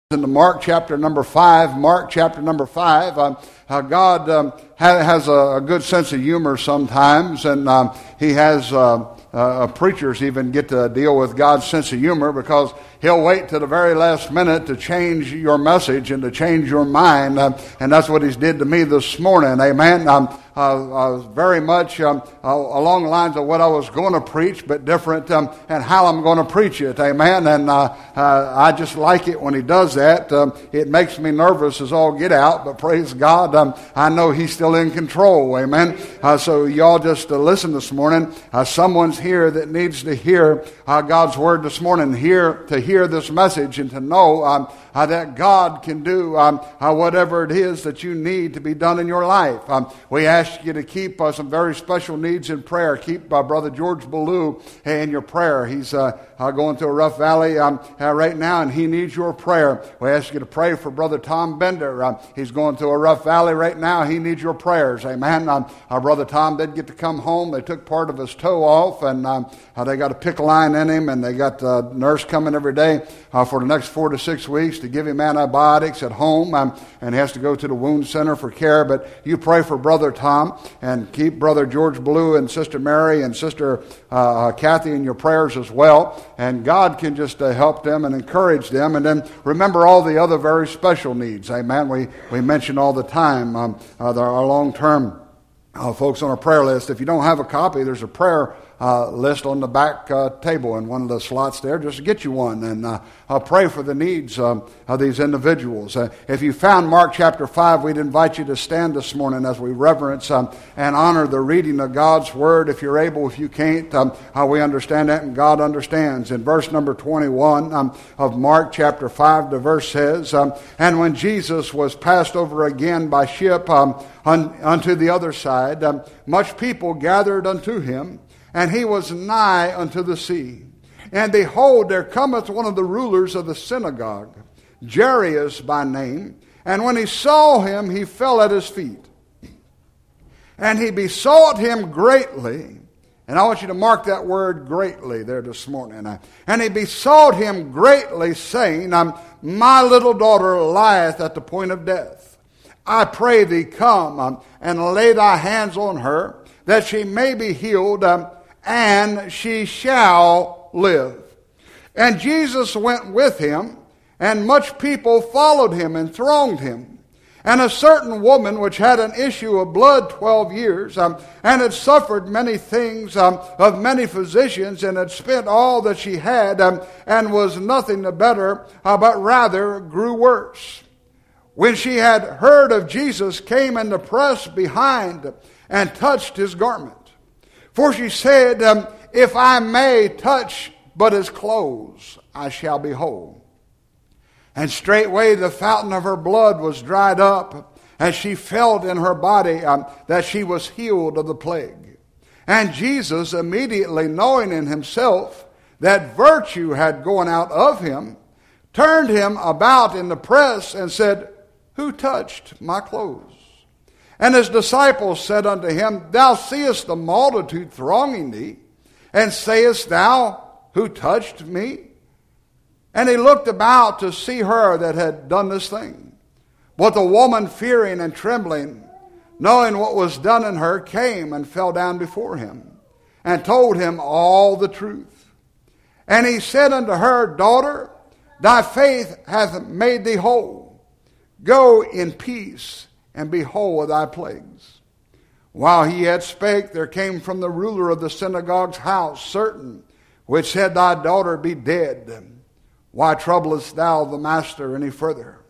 Into Mark chapter number 5. Mark chapter number 5. God has a good sense of humor sometimes, and he has preachers even get to deal with God's sense of humor, because he'll wait to the very last minute to change your message and to change your mind, and that's what he's did to me this morning. Amen. Very much along the lines of what I was going to preach, but different and how I'm going to preach it. Amen. And I just like it when he does that. It makes me nervous as all get out, but praise God, I know he's still in control. Amen. So y'all just listen this morning. Someone's here that needs to hear God's word this morning, to hear this message and to know that God can do whatever it is that you need to be done in your life. We ask you to keep some very special needs in prayer. Keep Brother George Ballou in your prayer. He's going through a rough valley right now, and he needs your prayer. We ask you to pray for Brother Tom Bender. He's going through a rough valley right now. He needs your prayers. Amen. Our Brother Tom did get to come home. They took part of his toe off, and they got a PICC line in him, and they got a nurse coming every day for the next 4 to 6 weeks to give him antibiotics at home, and he has to go to the wound center for care. But you pray for Brother Tom, and keep Brother George Ballou and Sister Mary and Sister Kathy in your prayers as well. And God can just help them and encourage them. And then remember all the other very special needs. Amen. We mention all the time our long-term folks on our prayer list. If you don't have a copy, there's a prayer list on the back table in one of the slots there. Just get you one, and I'll pray for the needs of these individuals. If you found Mark chapter 5, we'd invite you to stand this morning as we reverence and honor the reading of God's word. If you're able, if you can't, we understand that, and God understands. In verse number 21 of Mark chapter 5, the verse says, "And when Jesus was passed over again by ship unto the other side, much people gathered unto him, and he was nigh unto the sea. And behold, there cometh one of the rulers of the synagogue, Jairus by name. And when he saw him, he fell at his feet. And he besought him greatly." And I want you to mark that word greatly there this morning. "And he besought him greatly, saying, My little daughter lieth at the point of death. I pray thee, come and lay thy hands on her, that she may be healed, and she shall live. And Jesus went with him, and much people followed him and thronged him. And a certain woman which had an issue of blood 12 years, and had suffered many things of many physicians, and had spent all that she had, and was nothing the better, but rather grew worse. When she had heard of Jesus, came in the press behind, and touched his garment. For she said, If I may touch but his clothes, I shall be whole. And straightway the fountain of her blood was dried up, as she felt in her body that she was healed of the plague. And Jesus, immediately knowing in himself that virtue had gone out of him, turned him about in the press, and said, Who touched my clothes? And his disciples said unto him, Thou seest the multitude thronging thee, and sayest thou, Who touched me? And he looked about to see her that had done this thing. But the woman, fearing and trembling, knowing what was done in her, came and fell down before him, and told him all the truth. And he said unto her, Daughter, thy faith hath made thee whole. Go in peace, and be whole of thy plagues. While he yet spake, there came from the ruler of the synagogue's house certain which said, Thy daughter be dead. Why troublest thou the master any further?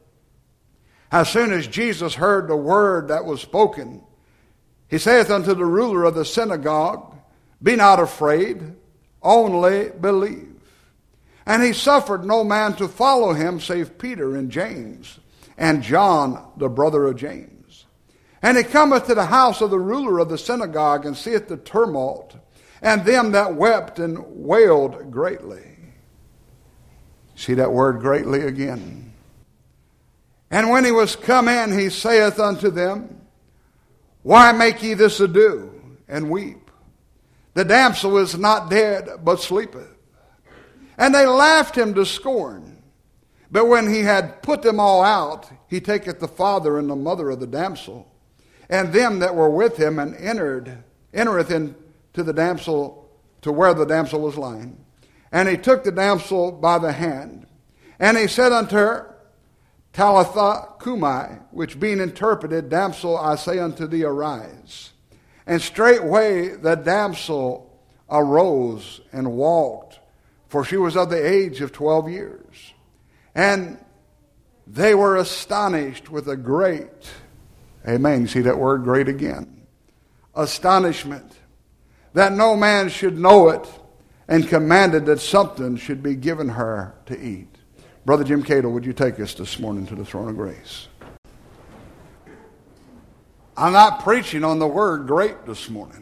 As soon as Jesus heard the word that was spoken, he saith unto the ruler of the synagogue, Be not afraid, only believe. And he suffered no man to follow him, save Peter and James, and John, the brother of James. And he cometh to the house of the ruler of the synagogue, and seeth the tumult, and them that wept and wailed greatly. See that word greatly again. And when he was come in, he saith unto them, Why make ye this ado, and weep? The damsel is not dead, but sleepeth. And they laughed him to scorn. But when he had put them all out, he taketh the father and the mother of the damsel, and them that were with him, and entereth into the damsel, to where the damsel was lying. And he took the damsel by the hand, and he said unto her, Talitha cumi, which being interpreted, Damsel, I say unto thee, arise. And straightway the damsel arose and walked, for she was of the age of 12 years. And they were astonished with a great, amen, you see that word great again, astonishment, that no man should know it, and commanded that something should be given her to eat. Brother Jim Cato, would you take us this morning to the throne of grace? I'm not preaching on the word great this morning,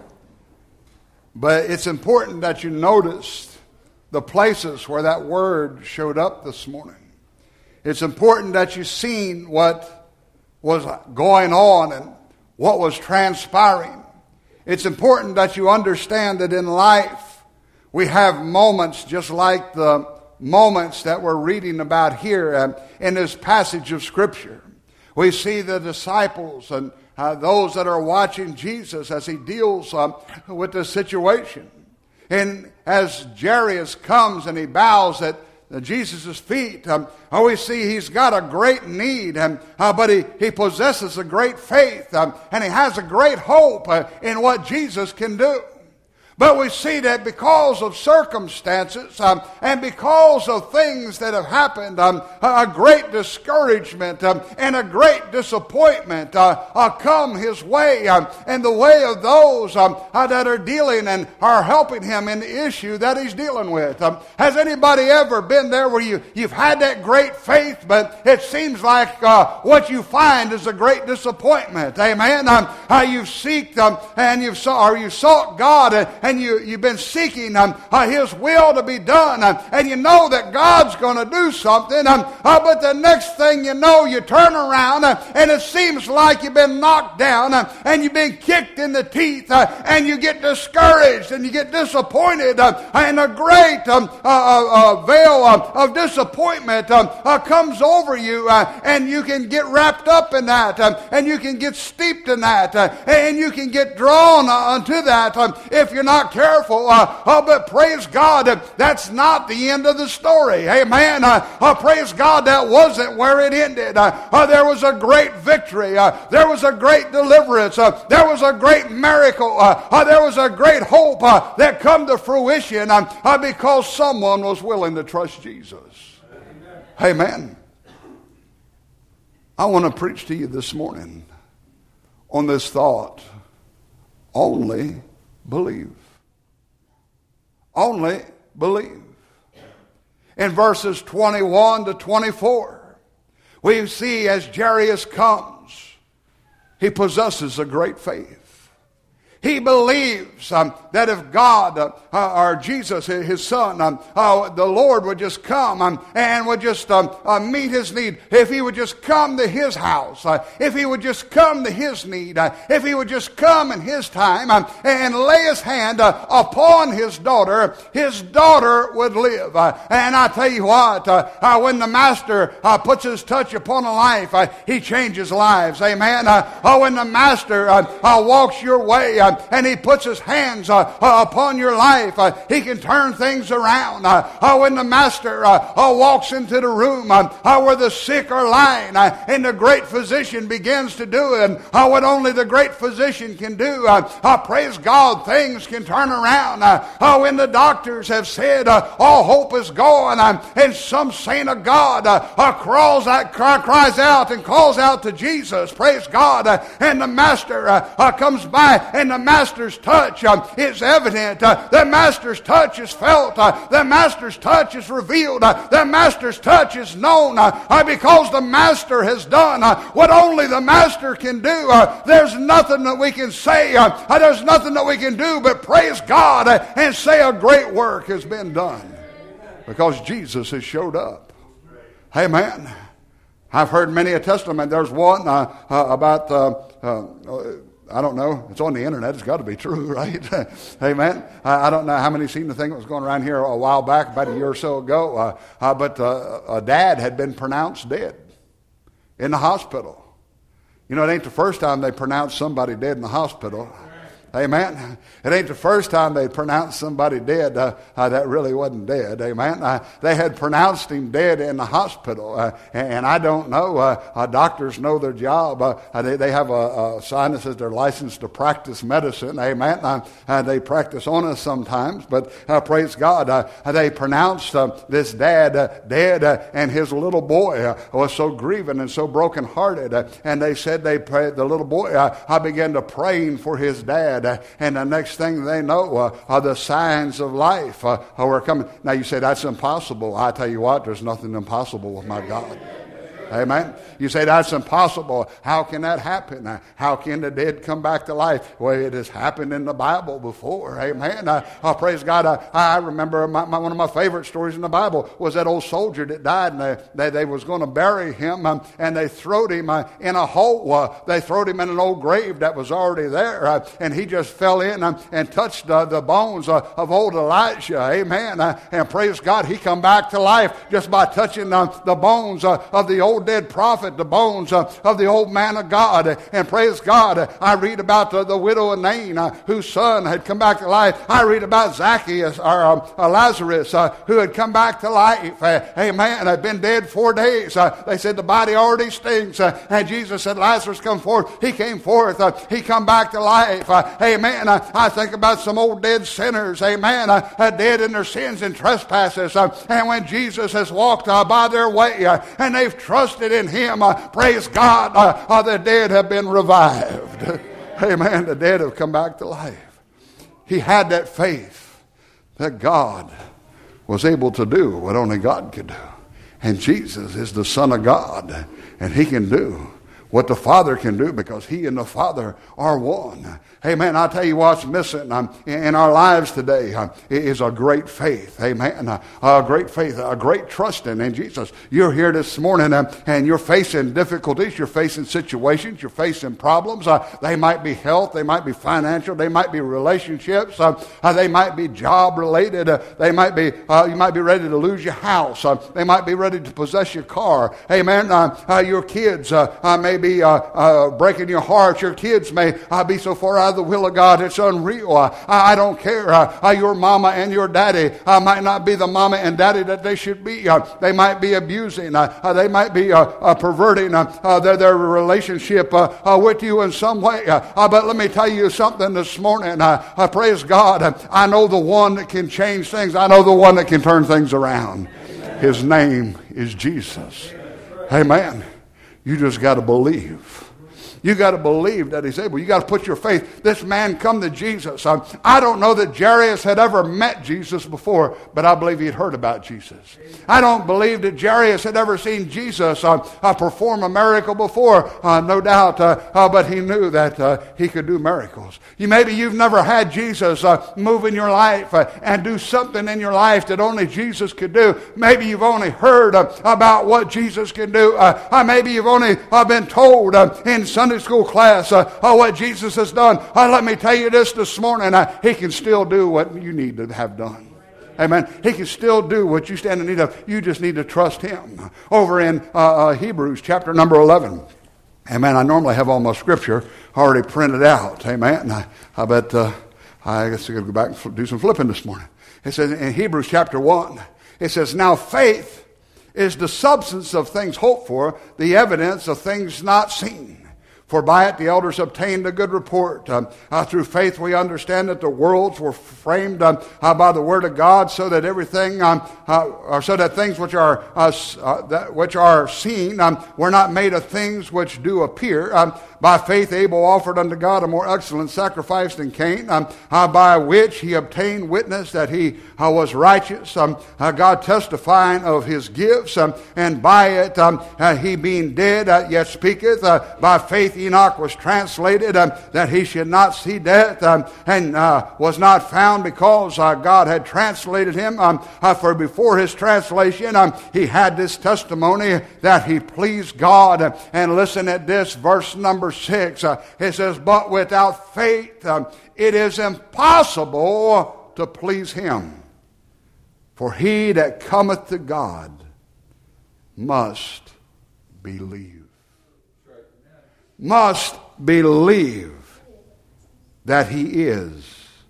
but it's important that you noticed the places where that word showed up this morning. It's important that you've seen what was going on and what was transpiring. It's important that you understand that in life we have moments just like the moments that we're reading about here in this passage of Scripture. We see the disciples and those that are watching Jesus as he deals with the situation. And as Jairus comes and he bows at Jesus' feet, we see he's got a great need, but he possesses a great faith, and he has a great hope in what Jesus can do. But we see that because of circumstances and because of things that have happened, a great discouragement and a great disappointment come his way, and the way of those that are dealing and are helping him in the issue that he's dealing with. Has anybody ever been there where you've had that great faith, but it seems like what you find is a great disappointment? Amen. You've sought and you sought God, and you've been seeking His will to be done, and you know that God's going to do something, but the next thing you know, you turn around, and it seems like you've been knocked down, and you've been kicked in the teeth, and you get discouraged, and you get disappointed, and a great veil of disappointment comes over you, and you can get wrapped up in that, and you can get steeped in that, and you can get drawn unto that if you're not careful. But praise God, that's not the end of the story. Amen. Praise God, that wasn't where it ended. There was a great victory. There was a great deliverance. There was a great miracle. There was a great hope that come to fruition because someone was willing to trust Jesus. Amen. I want to preach to you this morning on this thought: only believe. Only believe. In verses 21 to 24, we see as Jairus comes, he possesses a great faith. He believes that if God or Jesus, his son, the Lord would just come and would just meet his need. If he would just come to his house, if he would just come to his need, if he would just come in his time and lay his hand upon his daughter would live. And I tell you what, when the Master puts his touch upon a life, he changes lives. Amen. When the Master walks your way, and he puts his hands upon your life, he can turn things around. When the Master walks into the room where the sick are lying, and the great physician begins to do it, what only the great physician can do, praise God, things can turn around. When the doctors have said all hope is gone, and some saint of God cries out and calls out to Jesus, praise God, and the Master comes by, and the Master's touch is evident. The Master's touch is felt. The Master's touch is revealed. The Master's touch is known because the Master has done what only the Master can do. There's nothing that we can say. There's nothing that we can do but praise God and say a great work has been done because Jesus has showed up. Amen. I've heard many a testimony. There's one about I don't know. It's on the internet. It's got to be true, right? Amen. I don't know how many seen the thing that was going around here a while back, about a year or so ago. But a dad had been pronounced dead in the hospital. You know, it ain't the first time they pronounced somebody dead in the hospital. Amen. It ain't the first time they pronounced somebody dead that really wasn't dead. Amen. They had pronounced him dead in the hospital. And I don't know. Doctors know their job. They have a sinuses. They're licensed to practice medicine. Amen. They practice on us sometimes. But praise God. They pronounced this dad dead. And his little boy was so grieving and so brokenhearted. And they said the little boy began to praying for his dad. And the next thing they know, the signs of life were coming. Now you say, that's impossible. I tell you what, there's nothing impossible with my God. Amen. You say, that's impossible. How can that happen? How can the dead come back to life? Well, it has happened in the Bible before. Amen. Praise God. I remember one of my favorite stories in the Bible was that old soldier that died, and they was going to bury him, and they throwed him in a hole. They throwed him in an old grave that was already there, and he just fell in and touched the bones of old Elijah. Amen. And praise God, he come back to life just by touching the bones of the old dead prophet, the bones of the old man of God. And praise God, I read about the widow of Nain, whose son had come back to life. I read about Zacchaeus, or Lazarus, who had come back to life. Amen. Had been dead 4 days. They said the body already stinks. And Jesus said, Lazarus, come forth. He came forth. He come back to life. Amen. I think about some old dead sinners. Amen. Dead in their sins and trespasses. And when Jesus has walked by their way, and they've trusted in him, praise God, the dead have been revived. Amen. The dead have come back to life. He had that faith that God was able to do what only God could do. And Jesus is the Son of God, and he can do what the Father can do, because he and the Father are one. Amen. I'll tell you what's missing in our lives today is a great faith. Amen. A great faith, a great trust in Jesus. You're here this morning and you're facing difficulties. You're facing situations. You're facing problems. They might be health. They might be financial. They might be relationships. They might be job related. They might be, you might be ready to lose your house. They might be ready to possess your car. Amen. Your kids may be breaking your heart. Your kids may be so far out of the will of God, it's unreal. I don't care. Your mama and your daddy might not be the mama and daddy that they should be. They might be abusing. They might be perverting their relationship with you in some way. But let me tell you something this morning. Praise God. I know the one that can change things. I know the one that can turn things around. His name is Jesus. Amen. You just got to believe. You got to believe that he's able. You got to put your faith. This man come to Jesus. I don't know that Jairus had ever met Jesus before, but I believe he'd heard about Jesus. I don't believe that Jairus had ever seen Jesus perform a miracle before, no doubt, but he knew that he could do miracles. Maybe you've never had Jesus move in your life and do something in your life that only Jesus could do. Maybe you've only heard about what Jesus can do. Maybe you've only been told in Sunday school class what Jesus has done. Let me tell you this morning. He can still do what you need to have done. Amen. He can still do what you stand in need of. You just need to trust him. Over in Hebrews chapter number 11. Amen. I normally have all my scripture already printed out. Amen. I bet I guess I'm going to go back and do some flipping this morning. It says in Hebrews chapter 1, it says, now faith is the substance of things hoped for, the evidence of things not seen. For by it the elders obtained a good report. Through faith we understand that the worlds were framed by the word of God, so that everything, or so that things which are seen were not made of things which do appear. By faith Abel offered unto God a more excellent sacrifice than Cain, by which he obtained witness that he was righteous, God testifying of his gifts, and by it he being dead yet speaketh. By faith 8th Enoch was translated that he should not see death, and was not found because God had translated him. For before his translation, he had this testimony that he pleased God. And listen at this, verse number 6. It says, but without faith it is impossible to please him. For he that cometh to God must believe. Must believe that he is,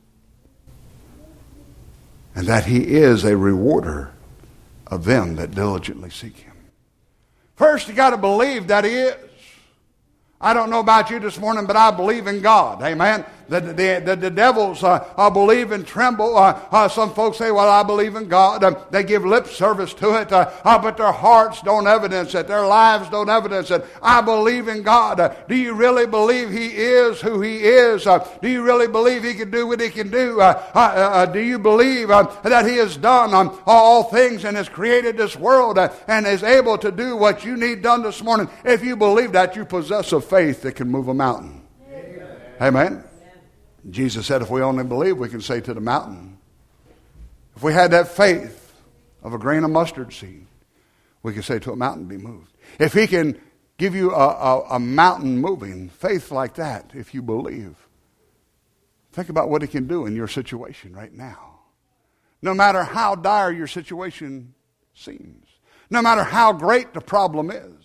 and that he is a rewarder of them that diligently seek him. First, you got to believe that he is. I don't know about you this morning, but I believe in God. Amen. The devils believe and tremble. Some folks say, well, I believe in God. They give lip service to it, but their hearts don't evidence it. Their lives don't evidence it. I believe in God. Do you really believe he is who he is? Do you really believe he can do what he can do? Do you believe that he has done all things and has created this world and is able to do what you need done this morning? If you believe that, you possess a faith that can move a mountain. Amen. Jesus said if we only believe, we can say to the mountain. If we had that faith of a grain of mustard seed, we can say to a mountain, be moved. If he can give you a mountain moving faith like that, if you believe, think about what he can do in your situation right now. No matter how dire your situation seems, no matter how great the problem is,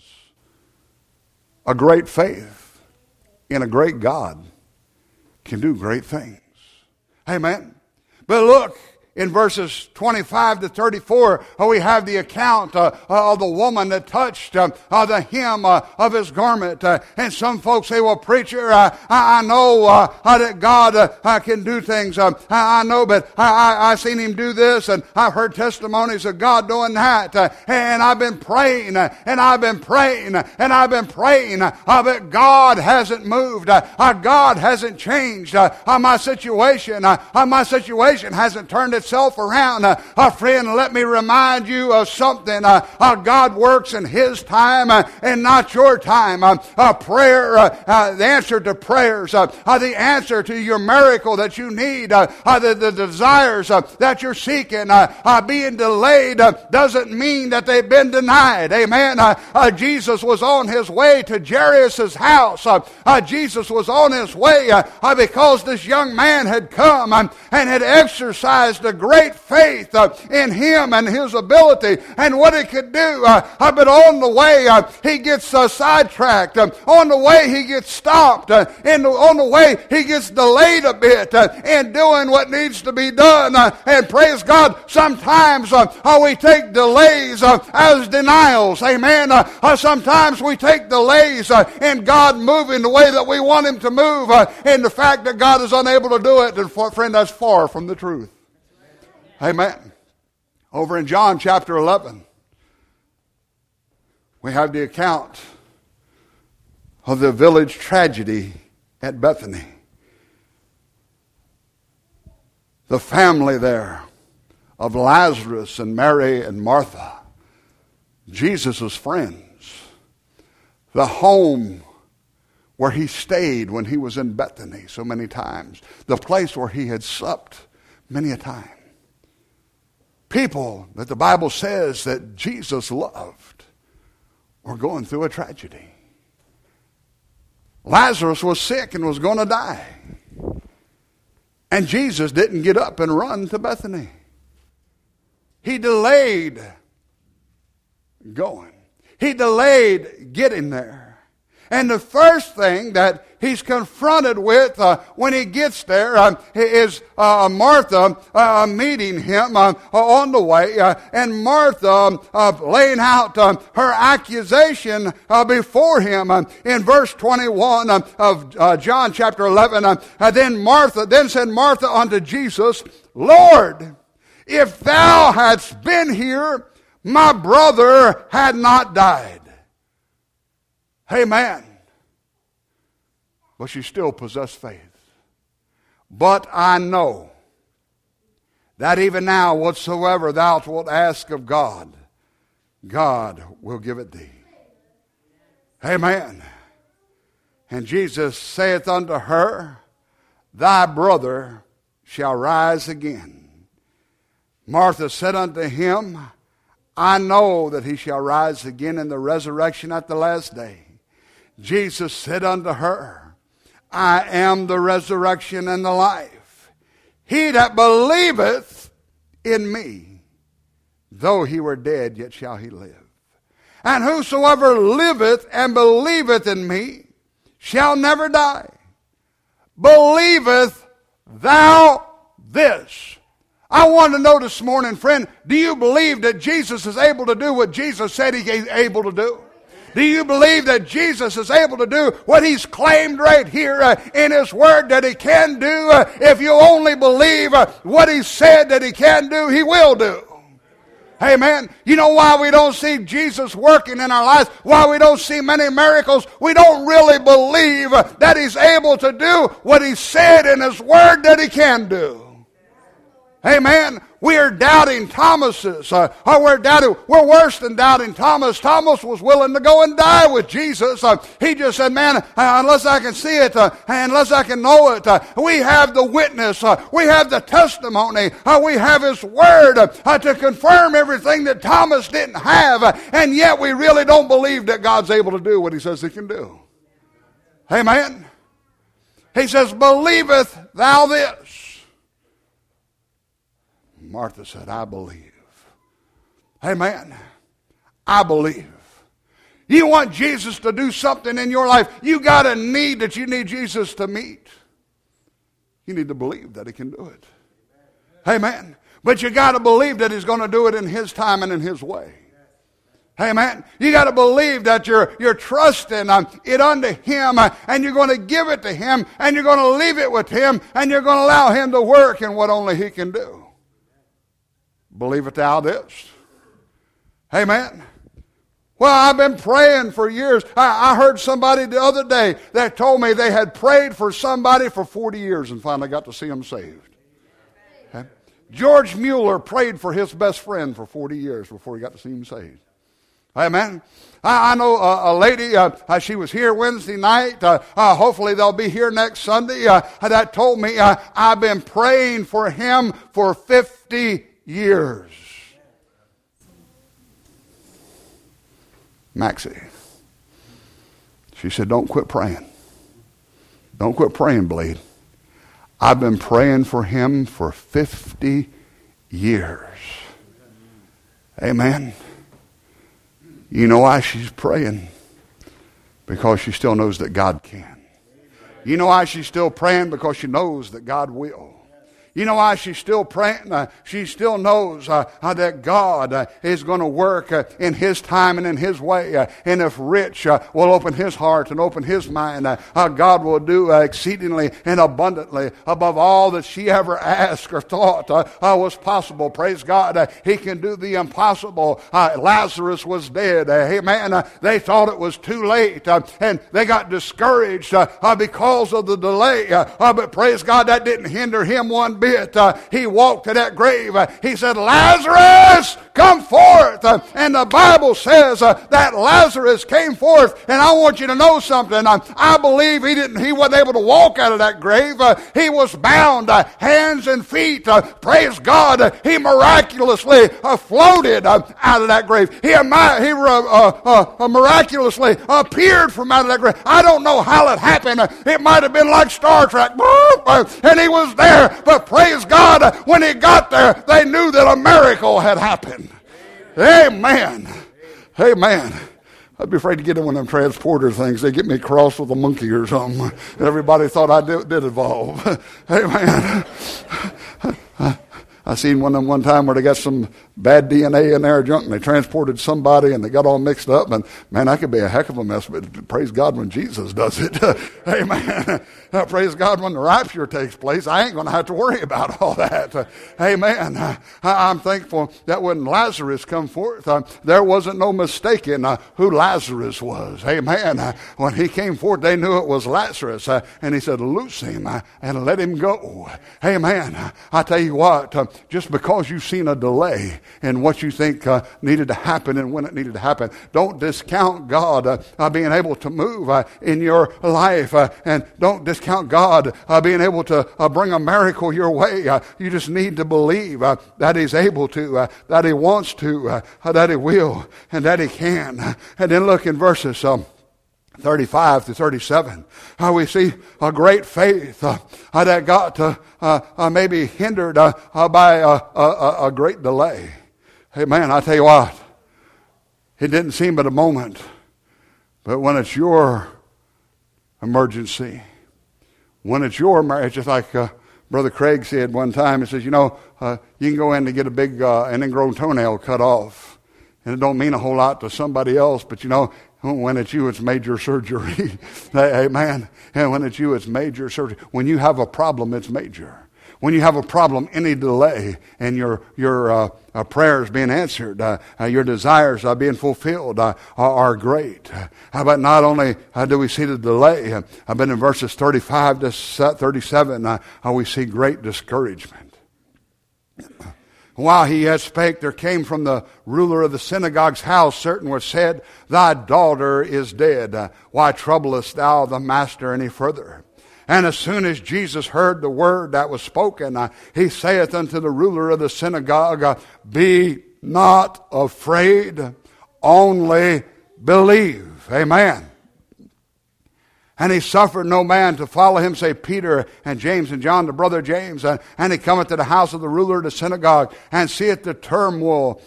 a great faith in a great God can do great things. Amen. But look, in verses 25 to 34, we have the account of the woman that touched the hem of his garment. And some folks say, well, preacher, I know that God can do things. I know, but I've seen him do this, and I've heard testimonies of God doing that. And I've been praying, and I've been praying, and I've been praying, but God hasn't moved. God hasn't changed my situation. My situation hasn't turned itself around. Friend, let me remind you of something. God works in his time and not your time. Prayer, the answer to prayers, the answer to your miracle that you need, the desires that you're seeking, being delayed doesn't mean that they've been denied. Amen. Jesus was on his way to Jairus' house. Jesus was on his way because this young man had come and had exercised a great faith in him and his ability and what he could do. But on the way, he gets sidetracked. On the way, he gets stopped. And on the way, he gets delayed a bit in doing what needs to be done. And praise God, sometimes we take delays as denials. Amen. Sometimes we take delays in God moving the way that we want him to move. And the fact that God is unable to do it, and friend, that's far from the truth. Amen. Over in John chapter 11, we have the account of the village tragedy at Bethany. The family there of Lazarus and Mary and Martha, Jesus' friends, the home where he stayed when he was in Bethany so many times, the place where he had supped many a time. People that the Bible says that Jesus loved were going through a tragedy. Lazarus was sick and was going to die. And Jesus didn't get up and run to Bethany. He delayed going. He delayed getting there. And the first thing that he's confronted with when he gets there is Martha meeting him on the way. And Martha laying out her accusation before him. In verse 21 of John chapter 11, then said Martha unto Jesus, Lord, if thou hadst been here, my brother had not died. Amen. But she still possessed faith. But I know that even now whatsoever thou wilt ask of God, God will give it thee. Amen. And Jesus saith unto her, Thy brother shall rise again. Martha said unto him, I know that he shall rise again in the resurrection at the last day. Jesus said unto her, I am the resurrection and the life. He that believeth in me, though he were dead, yet shall he live. And whosoever liveth and believeth in me shall never die. Believeth thou this? I want to know this morning, friend, do you believe that Jesus is able to do what Jesus said He's able to do? Do you believe that Jesus is able to do what He's claimed right here in His Word that He can do? If you only believe what He said that He can do, He will do. Amen. You know why we don't see Jesus working in our lives? Why we don't see many miracles? We don't really believe that He's able to do what He said in His Word that He can do. Amen. We are doubting Thomases. We're worse than doubting Thomas. Thomas was willing to go and die with Jesus. He just said, man, unless I can see it, unless I can know it, we have the witness. We have the testimony. We have His Word to confirm everything that Thomas didn't have. And yet we really don't believe that God's able to do what He says He can do. Amen. He says, believeth thou this? Martha said, I believe. Amen. I believe. You want Jesus to do something in your life, you got a need that you need Jesus to meet. You need to believe that He can do it. Amen. But you got to believe that He's going to do it in His time and in His way. Amen. You got to believe that you're trusting it unto Him, and you're going to give it to Him, and you're going to leave it with Him, and you're going to allow Him to work in what only He can do. Believeth thou this? Amen. Well, I've been praying for years. I heard somebody the other day that told me they had prayed for somebody for 40 years and finally got to see them saved. Okay? George Mueller prayed for his best friend for 40 years before he got to see him saved. Amen. I know a lady, she was here Wednesday night. Hopefully they'll be here next Sunday. That told me I've been praying for him for 50 years. Maxie. She said, don't quit praying. Don't quit praying, Blade. I've been praying for him for 50 years. Amen. You know why she's praying? Because she still knows that God can. You know why she's still praying? Because she knows that God will. You know why she's still praying? She still knows that God is going to work in His time and in His way. And if Rich will open his heart and open his mind, God will do exceedingly and abundantly above all that she ever asked or thought was possible. Praise God. He can do the impossible. Lazarus was dead. Amen. They thought it was too late, and they got discouraged because of the delay. But praise God, that didn't hinder him one bit. He walked to that grave. He said, Lazarus, come forth. And the Bible says that Lazarus came forth. And I want you to know something. I believe he wasn't able to walk out of that grave. He was bound hands and feet. Praise God. He miraculously floated out of that grave. He miraculously appeared from out of that grave. I don't know how it happened. It might have been like Star Trek. And he was there. But praise God, when he got there, they knew that a miracle had happened. Amen. Amen. I'd be afraid to get in one of them transporter things. They get me crossed with a monkey or something. Everybody thought I did evolve. Amen. I seen one of them one time where they got some bad DNA in there junk, and they transported somebody, and they got all mixed up. And man, that could be a heck of a mess. But praise God when Jesus does it. Amen. Praise God when the rapture takes place. I ain't going to have to worry about all that. Amen. I'm thankful that when Lazarus come forth, there wasn't no mistaking who Lazarus was. Amen. When he came forth, they knew it was Lazarus, and he said, "Loose him and let him go." Amen. I tell you what. just because you've seen a delay in what you think needed to happen and when it needed to happen. Don't discount God being able to move in your life, and don't discount God being able to bring a miracle your way. You just need to believe that He's able to, that He wants to, that He will, and that He can. And then look in verses 35 to 37, we see a great faith that got maybe hindered by a great delay. Hey man, I tell you what, it didn't seem but a moment, but when it's your emergency, when it's your marriage, just like Brother Craig said one time, he says, you can go in to get a big an ingrown toenail cut off, and it don't mean a whole lot to somebody else, but when it's you, it's major surgery. Amen. And when it's you, it's major surgery. When you have a problem, it's major. When you have a problem, any delay in your prayers being answered, your desires being fulfilled are great. But not only do we see the delay, but in verses 35 to 37, we see great discouragement. While he yet spake, there came from the ruler of the synagogue's house certain which said, Thy daughter is dead. Why troublest thou the master any further? And as soon as Jesus heard the word that was spoken, he saith unto the ruler of the synagogue, Be not afraid, only believe. Amen. And he suffered no man to follow him, say Peter and James and John, the brother James. And he cometh to the house of the ruler of the synagogue, and seeth the turmoil,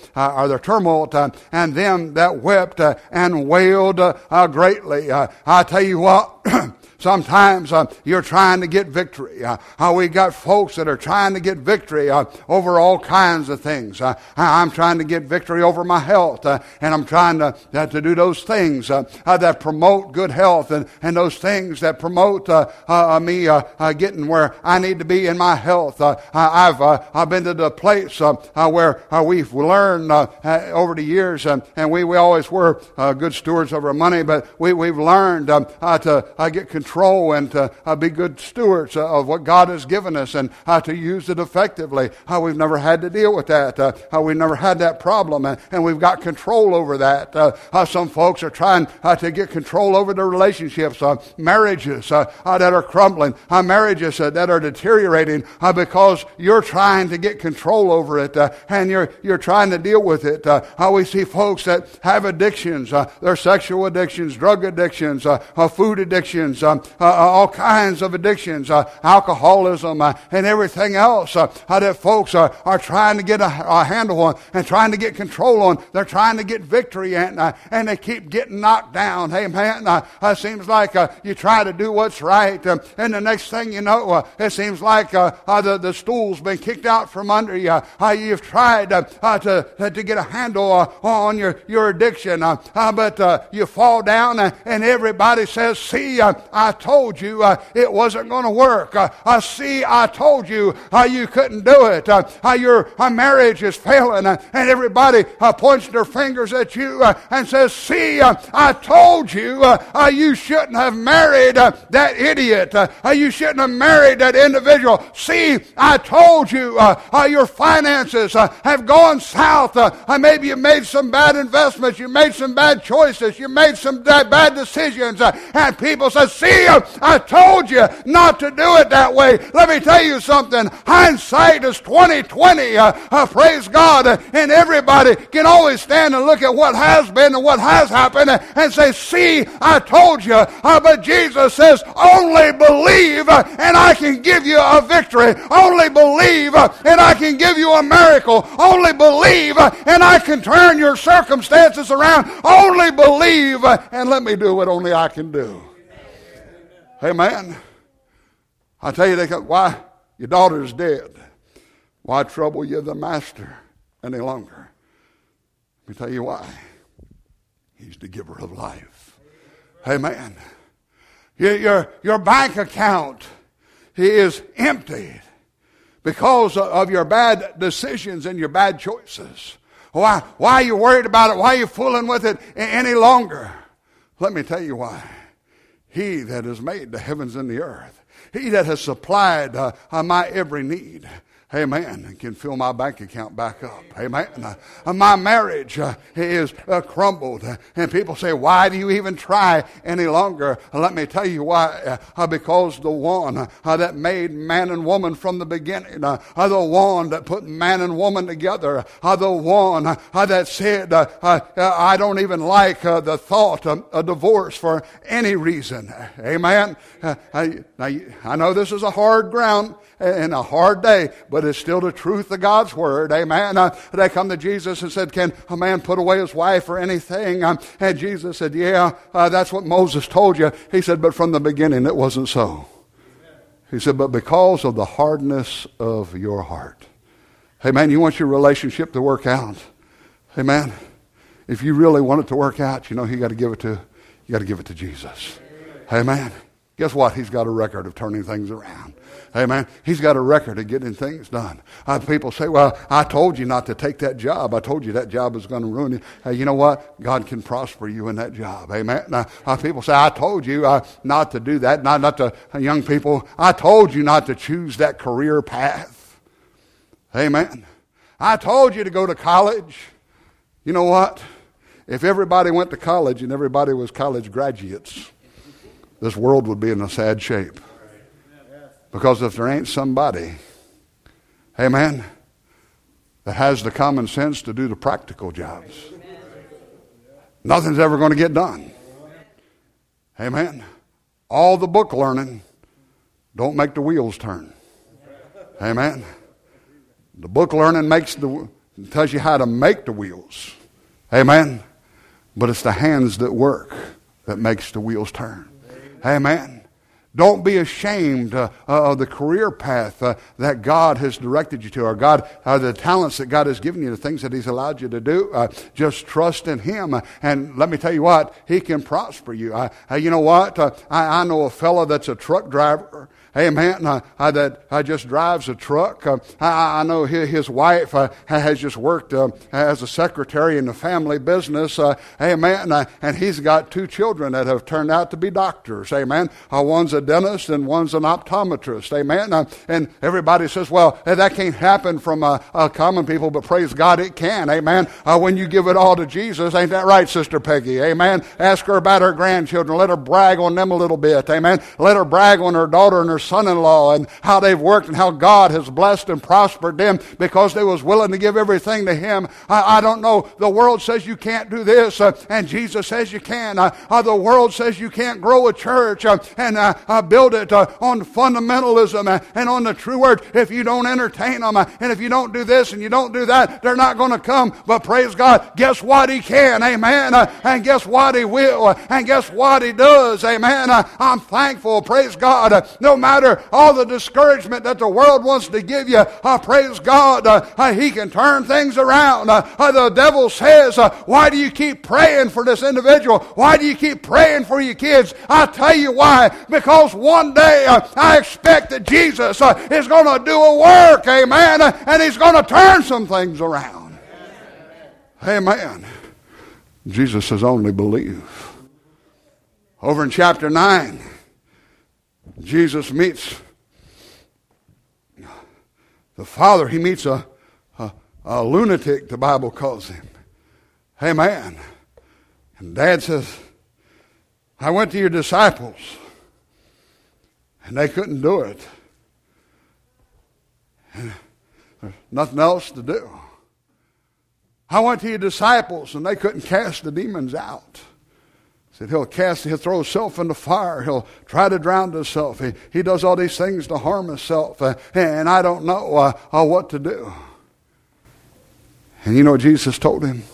and them that wept and wailed greatly. I tell you what, sometimes you're trying to get victory. We got folks that are trying to get victory over all kinds of things. I'm trying to get victory over my health, and I'm trying to do those things that promote good health, and those things that promote me getting where I need to be in my health. I've been to the place where we've learned over the years, and we always were good stewards of our money, but we've learned to get control and to be good stewards of what God has given us, and to use it effectively. We've never had to deal with that. We've never had that problem, and we've got control over that. Some folks are trying to get control over their relationships, marriages that are crumbling, marriages that are deteriorating because you're trying to get control over it, and you're trying to deal with it. We see folks that have addictions, their sexual addictions, drug addictions, food addictions, all kinds of addictions, alcoholism, and everything else that folks are trying to get a handle on and trying to get control on. They're trying to get victory, and they keep getting knocked down. Hey, man, it seems like you try to do what's right, and the next thing you know, it seems like the stool's been kicked out from under you. You've tried to get a handle on your addiction, but you fall down, and everybody says, see, I told you it wasn't going to work. See, I told you you couldn't do it. Your marriage is failing, and everybody points their fingers at you and says, see, I told you you shouldn't have married that idiot. You shouldn't have married that individual. See, I told you your finances have gone south. Maybe you made some bad investments. You made some bad choices. You made some bad decisions. And people say, see, I told you not to do it that way. Let me tell you something. Hindsight is 20/20. Praise God. And everybody can always stand and look at what has been and what has happened and say, see, I told you. But Jesus says, only believe and I can give you a victory. Only believe and I can give you a miracle. Only believe and I can turn your circumstances around. Only believe and let me do what only I can do. Amen. I tell you, why? Your daughter is dead. Why trouble you the master any longer? Let me tell you why. He's the giver of life. Amen. Your bank account is empty because of your bad decisions and your bad choices. Why are you worried about it? Why are you fooling with it any longer? Let me tell you why. He that has made the heavens and the earth, he that has supplied my every need, Amen. I can fill my bank account back up. Amen. My marriage is crumbled. And people say, why do you even try any longer? Let me tell you why. Because the one that made man and woman from the beginning, the one that put man and woman together, the one that said, I don't even like the thought of a divorce for any reason. Amen. I know this is a hard ground and a hard day, but it's still the truth of God's word. Amen. They come to Jesus and said, can a man put away his wife or anything? And Jesus said, yeah, that's what Moses told you. He said, but from the beginning it wasn't so. He said, but because of the hardness of your heart. Amen. You want your relationship to work out. Amen. If you really want it to work out, you got to give it to Jesus. Amen. Guess what? He's got a record of turning things around. Amen. He's got a record of getting things done. People say, well, I told you not to take that job. I told you that job was going to ruin you. You know what? God can prosper you in that job. Amen. People say, I told you not to do that. Not to young people. I told you not to choose that career path. Amen. I told you to go to college. You know what? If everybody went to college and everybody was college graduates, this world would be in a sad shape. Because if there ain't somebody, amen, that has the common sense to do the practical jobs, nothing's ever going to get done. Amen. All the book learning don't make the wheels turn. Amen. The book learning tells you how to make the wheels. Amen. But it's the hands that work that makes the wheels turn. Amen. Don't be ashamed of the career path that God has directed you to, or the talents that God has given you, the things that He's allowed you to do. Just trust in Him, and let me tell you what, He can prosper you. You know what? I know a fellow that's a truck driver. Amen. That just drives a truck. I know his wife has just worked as a secretary in the family business. Amen. And he's got 2 children that have turned out to be doctors. Amen. One's a dentist and one's an optometrist. Amen. And everybody says, well, that can't happen from common people, but praise God, it can. Amen. When you give it all to Jesus, ain't that right, Sister Peggy? Amen. Ask her about her grandchildren. Let her brag on them a little bit. Amen. Let her brag on her daughter and her son-in-law and how they've worked and how God has blessed and prospered them because they was willing to give everything to Him. I don't know. The world says you can't do this, and Jesus says you can. The world says you can't grow a church and build it on fundamentalism and on the true word. If you don't entertain them and if you don't do this and you don't do that, they're not going to come. But praise God, guess what? He can. Amen. And guess what? He will. And guess what? He does. Amen. I'm thankful. Praise God. No matter all the discouragement that the world wants to give you, praise God, He can turn things around. The devil says, why do you keep praying for this individual? Why do you keep praying for your kids? I'll tell you why. Because one day I expect that Jesus is going to do a work, amen, and He's going to turn some things around. Amen. Jesus says, only believe. Over in chapter 9, Jesus meets the Father. He meets a lunatic, the Bible calls him. Amen. And Dad says, I went to your disciples and they couldn't do it. And there's nothing else to do. I went to your disciples and they couldn't cast the demons out. Said he'll throw himself in the fire. He'll try to drown himself. He does all these things to harm himself. And I don't know what to do. And you know what Jesus told him?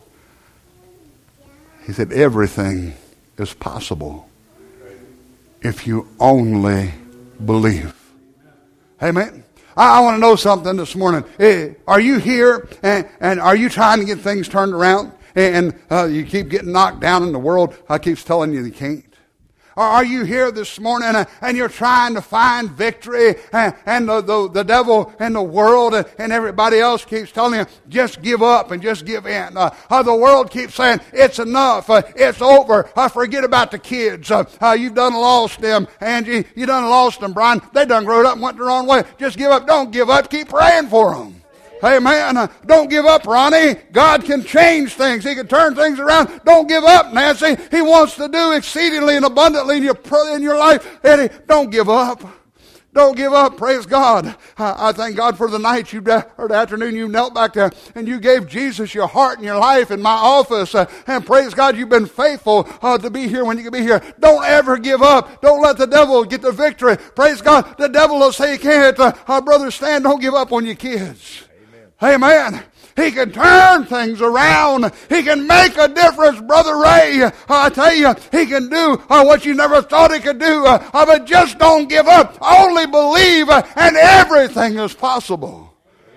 He said, everything is possible if you only believe. Amen. I want to know something this morning. Are you here and are you trying to get things turned around? And you keep getting knocked down and the world keeps telling you can't. Or are you here this morning and you're trying to find victory, and the devil and the world and everybody else keeps telling you, just give up and just give in. The world keeps saying, it's enough, it's over, forget about the kids. You've done lost them, Angie. You done lost them, Brian. They done growed up and went the wrong way. Just give up. Don't give up. Keep praying for them. Amen. Don't give up, Ronnie. God can change things. He can turn things around. Don't give up, Nancy. He wants to do exceedingly and abundantly in your life. Eddie, don't give up. Don't give up. Praise God. I thank God for the night or the afternoon you knelt back there and you gave Jesus your heart and your life in my office. And praise God, you've been faithful to be here when you can be here. Don't ever give up. Don't let the devil get the victory. Praise God. The devil will say he can't. Brother Stan, don't give up on your kids. Amen. He can turn things around. He can make a difference, Brother Ray. I tell you, he can do what you never thought he could do. But just don't give up. Only believe, and everything is possible.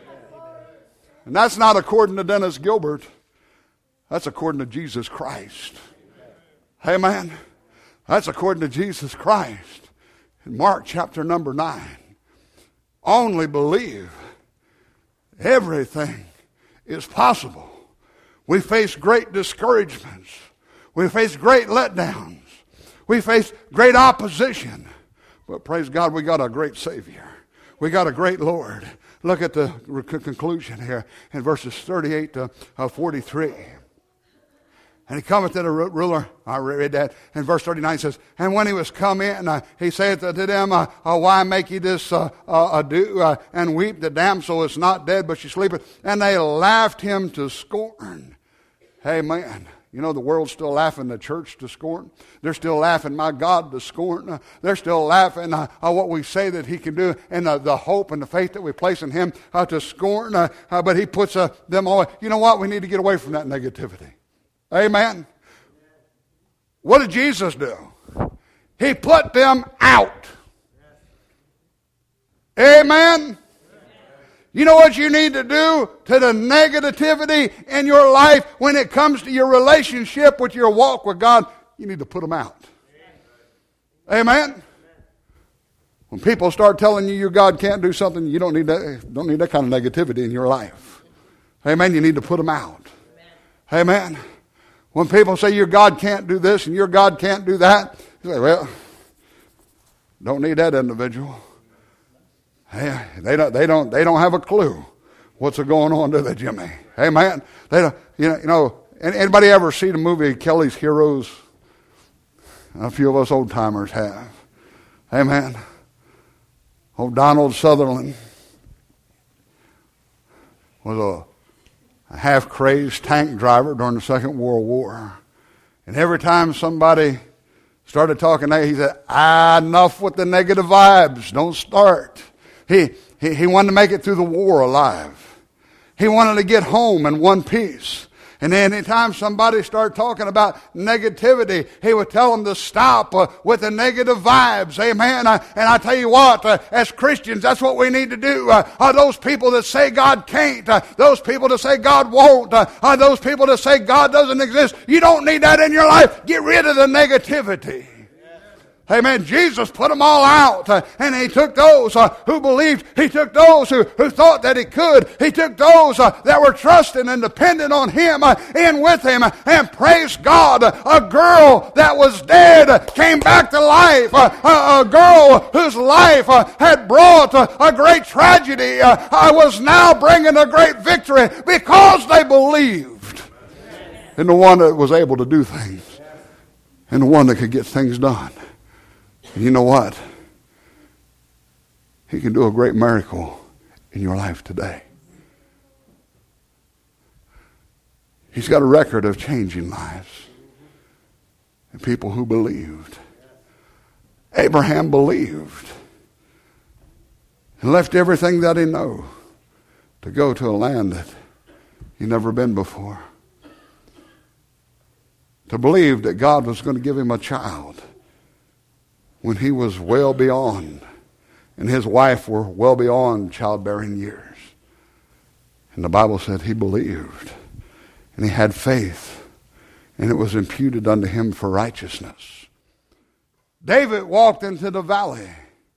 And that's not according to Dennis Gilbert. That's according to Jesus Christ. Amen. That's according to Jesus Christ. In Mark chapter number 9. Only believe. Everything is possible. We face great discouragements. We face great letdowns. We face great opposition. But praise God, we got a great Savior. We got a great Lord. Look at the conclusion here in verses 38 to 43. And he cometh to the ruler. I read that. And verse 39 says, and when he was come in, he saith to them, why make ye this ado and weep? The damsel is not dead, but she sleepeth. And they laughed him to scorn. Amen. You know, the world's still laughing the church to scorn. They're still laughing my God to scorn. They're still laughing what we say that he can do, and the hope and the faith that we place in him to scorn. But he puts them away. You know what? We need to get away from that negativity. Amen. What did Jesus do? He put them out. Amen. You know what you need to do to the negativity in your life when it comes to your relationship with your walk with God? You need to put them out. Amen. When people start telling you your God can't do something, you don't need that kind of negativity in your life. Amen. You need to put them out. Amen. When people say your God can't do this and your God can't do that, you say, well, don't need that individual. Hey, they don't have a clue what's going on, do they, Jimmy? Amen. They don't, you know. Anybody ever see the movie Kelly's Heroes? A few of us old timers have. Amen. Old Donald Sutherland was a half-crazed tank driver during the Second World War. And every time somebody started talking, he said, enough with the negative vibes. Don't start. He wanted to make it through the war alive. He wanted to get home in one piece. And then anytime somebody started talking about negativity, he would tell them to stop with the negative vibes. Amen. And I tell you what, as Christians, that's what we need to do. Those people that say God can't, those people that say God won't, those people that say God doesn't exist, you don't need that in your life. Get rid of the negativity. Amen. Jesus put them all out, and he took those who believed. He took those who thought that he could. He took those that were trusting and dependent on him in with him. And praise God, a girl that was dead came back to life. A girl whose life had brought a great tragedy was now bringing a great victory because they believed in the one that was able to do things and the one that could get things done. And you know what? He can do a great miracle in your life today. He's got a record of changing lives and people who believed. Abraham believed and left everything that he knew to go to a land that he'd never been before. To believe that God was going to give him a child when he was well beyond, and his wife were well beyond childbearing years. And the Bible said he believed, and he had faith, and it was imputed unto him for righteousness. David walked into the valley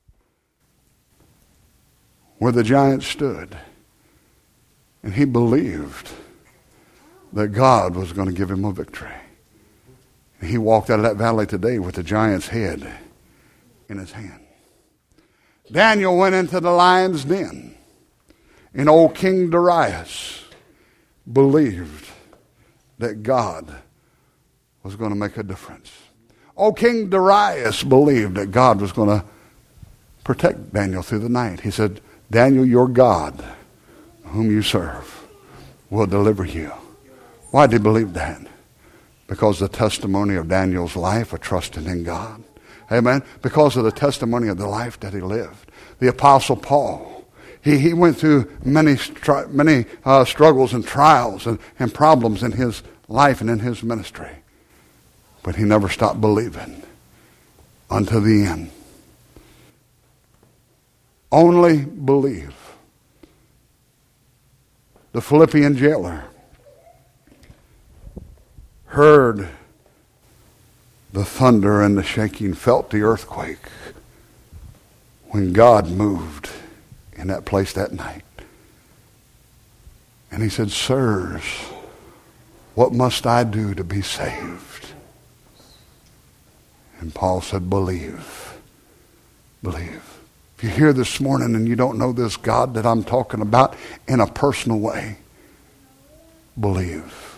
where the giant stood, and he believed that God was going to give him a victory. And he walked out of that valley today with the giant's head in his hand. Daniel went into the lion's den, and old King Darius believed that God was going to make a difference. Old King Darius believed that God was going to protect Daniel through the night. He said, Daniel, your God, whom you serve, will deliver you. Why did he believe that? Because the testimony of Daniel's life of trusting in God. Amen. Because of the testimony of the life that he lived. The Apostle Paul, he went through many struggles and trials and problems in his life and in his ministry. But he never stopped believing unto the end. Only believe. The Philippian jailer heard the thunder and the shaking, felt the earthquake when God moved in that place that night. And he said, sirs, what must I do to be saved? And Paul said, believe. Believe. If you're here this morning and you don't know this God that I'm talking about in a personal way, believe.